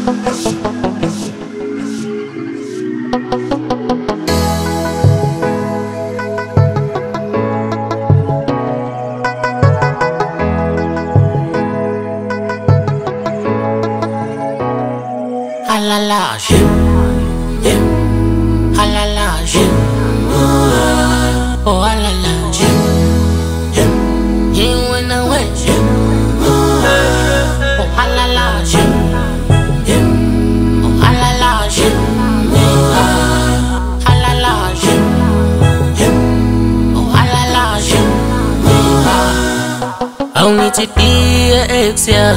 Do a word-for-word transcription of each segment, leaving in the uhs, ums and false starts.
Halala shim, yim. Halala shim, oh halala shim, yim. Yim when I went shim, oh halala shim, yim. Oh halala shim, halala shim, yim. Oh halala shim. I need to be an ex, yeah.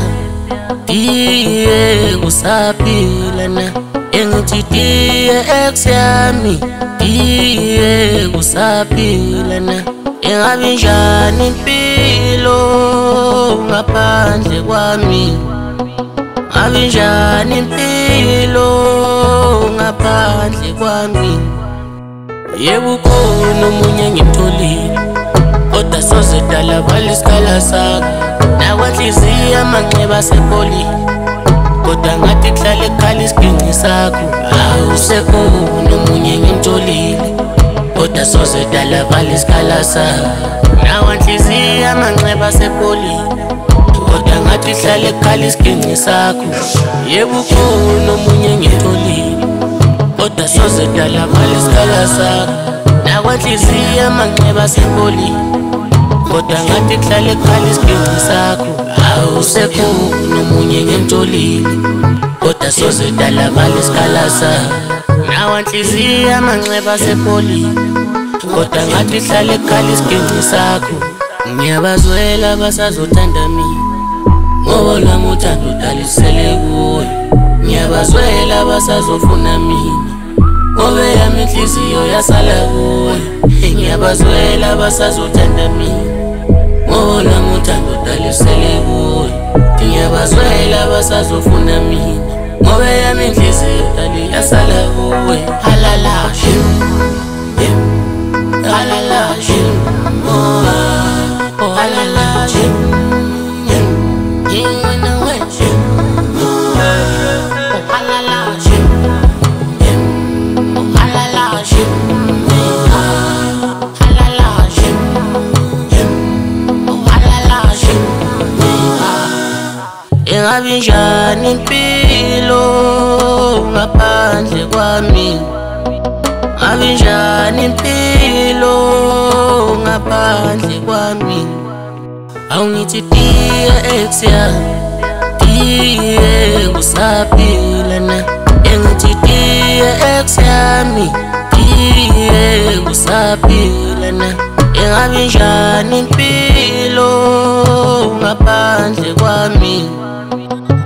Diye kusapila na engithi diye ex yami diye kusapila na engabe njani impilo ngaphandle kwami ngabe njani impilo ngaphandle kwami yebo khona umunye ngimtholile kodwa soze dala balisikhala sakho nakwanhliziyo amanxeba sepoli kodwa ngathi kuhlale ekhala isiginci sakho awusekho nomunye ngimtholile kodwa soze dala balisikhala sakho nakwanhliziyo amanxeba sepoli kodwa ngathi kuhlale ekhala isiginci sakho yebo khona nomunye ngimtholile kodwa soze dala balisikhala sakho nakwanhliziyo amanxeba sepoli kodwa ngathi kuhlale ekhala isiginci sakho awusekho nomunye ngimtholile kodwa soze dala balisikhala sakho nakwanhliziyo amanxeba sepoli kodwa ngathi kuhlale ekhala isiginci sakho ngiyabazwela abasazothanda mina ngoba lami uthando udalisele kuwe ngiyabazwela abasazofuna mina ngoba yami inhliziyo yasala kuwe ngiyabazwela abasazothanda mina ngoba lami uthando udalisele kuwe ngiyabazwela abasazofuna mina ngoba yami inhliziyo yasala kuwe halala shim yim halala shim oh halala shim yim yim when I went shim oh halala shim yim oh halala shim halala shim yim oh halala shim engabe njani impilo ngaphandle kwami ngabe njani impilo ngaphandle kwami awungithi diye ex ya diye kusaphila na engithi diye ex yami diye kusaphila na engabe njani impilo ngaphandle kwami